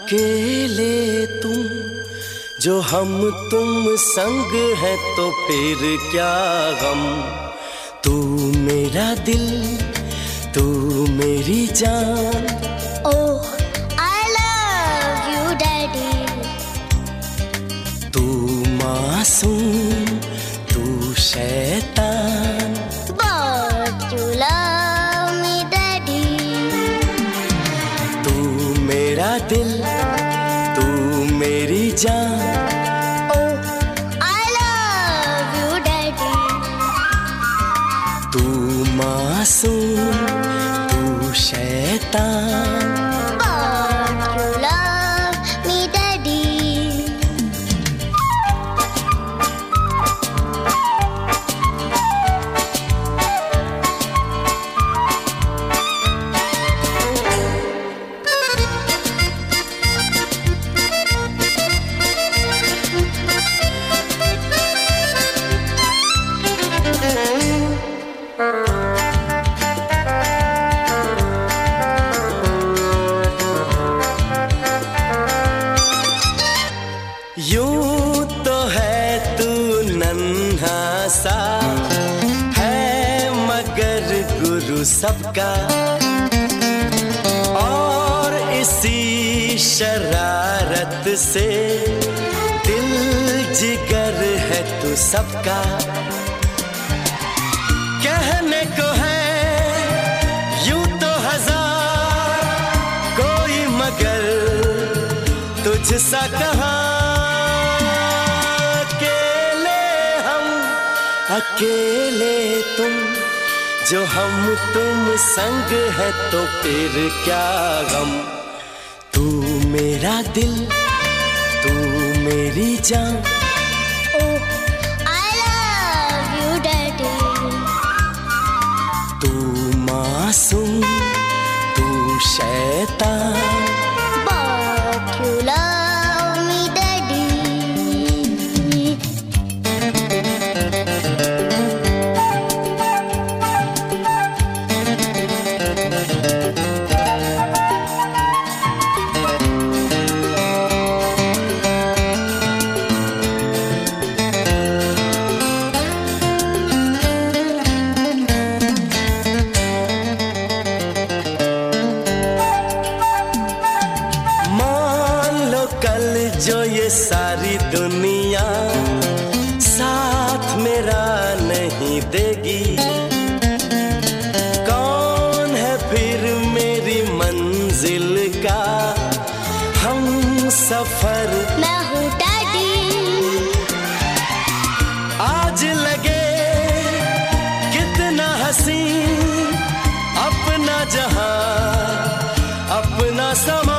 अकेले तुम जो हम तुम संग है तो फिर क्या गम। तू मेरा दिल तू मेरी जान। Oh, I love you, Daddy. तू मासूम तू शैतान। But you love me, Daddy. तू मेरा दिल तू मेरी जान। Oh, I love you, Daddy. तू मासूम तू शैतान। But you love me, Daddy. यूं तो है तू नन्हा सा है मगर गुरु सबका, और इसी शरारत से दिल जिगर है तू सबका। कहने को है यूं तो हजार कोई मगर तुझसा कहाँ। अकेले तुम जो हम तुम संग है तो फिर क्या गम। तू मेरा दिल तू मेरी जान। Oh, I love you, Daddy. तू मासूम तू शैतान। But you love me, Daddy. कल जो ये सारी दुनिया साथ मेरा नहीं देगी, कौन है फिर मेरी मंजिल का हम सफर। मैं हूँ डैडी। आज लगे कितना हंसी अपना जहां अपना समा।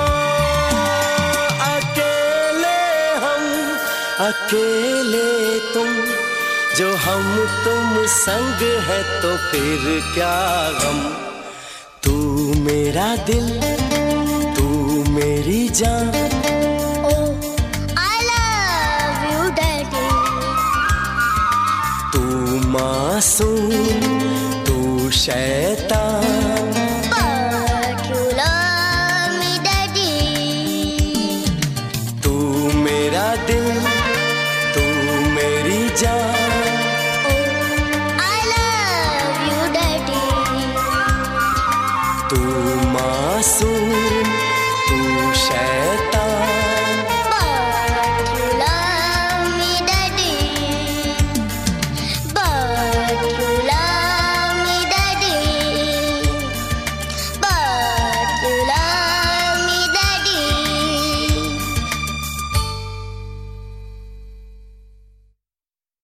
अकेले तुम जो हम तुम संग है तो फिर क्या गम। तू मेरा दिल तू मेरी जान। Oh, I love you, Daddy. तू मासूम तू शैतान। But you love me, Daddy. तू मेरा दिल तू मेरी जान। Oh, I love you, Daddy. तू मासूम तू शैतान।